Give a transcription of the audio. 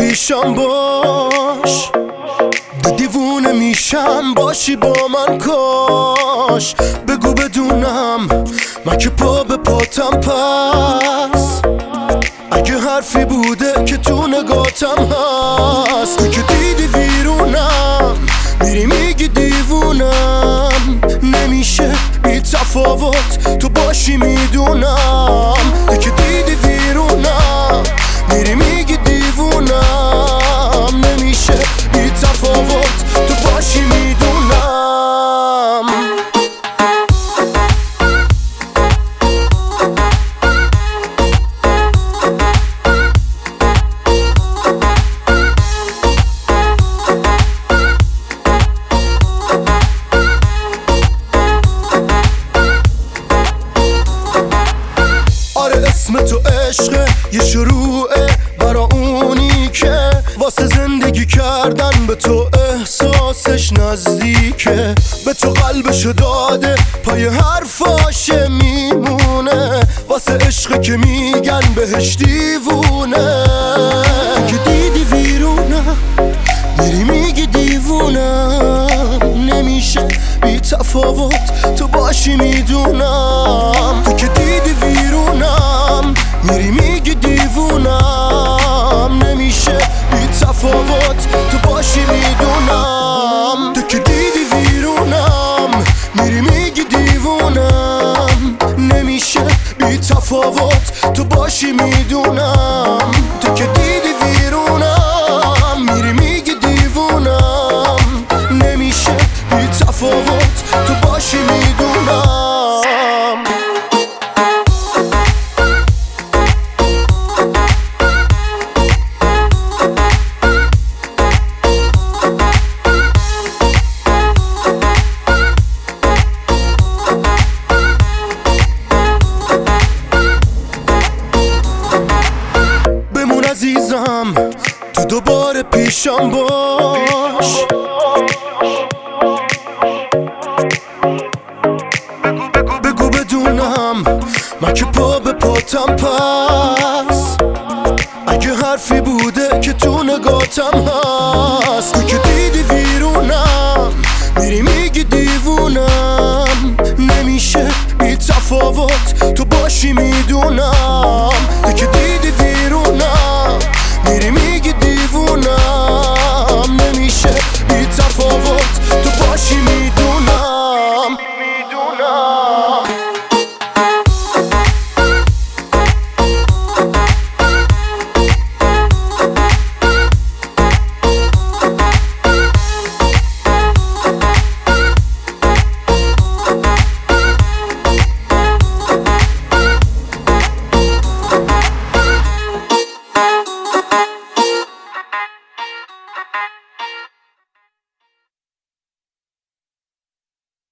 پیشم باش، دیوونه میشم باشی با من کاش. بگو بدونم من که پا به پاتم پس، اگه حرفی بوده که تو نگاتم هست. تو که دیدی ویرونم میری میگی دیوونم، نمیشه بی تفاوت تو باشی میدونم. تو که دیدی ویرونم میری میگی دیوونم، نمیشه بی تفاوت تو باشی میدونم. اسم تو عشقه یه شروعه برا اونی که واسه زندگی کردن به تو احساسش نزدیکه. به تو قلبشو داده پای حرفاشه میمونه، واسه عشقه که میگن بهش دیوونه. که دیدی ویرونم میری میگی دیوونم، نمیشه بی تفاوت تو باشی میدونم. تو که دیدی ویرونم میری میگی دیوونم، نمیشه بی تفاوت تو باشی میدونم. تو که دیدی ویرونم میری میگی دیوونم، نمیشه بی تفاوت تو باشی میدونم. تو که دیدی ویرونم میری میگی دیوونم، نمیشه بی تفاوت تو باشی میدونم. عزیزم تو دوباره پیشم باش، بگو بدونم من که پا به پاتم پس، اگه حرفی بوده که تو نگاتم هست. تو که دیدی ویرونم میری میگی دیوونم، نمیشه بی تفاوت تو باشی میدونم.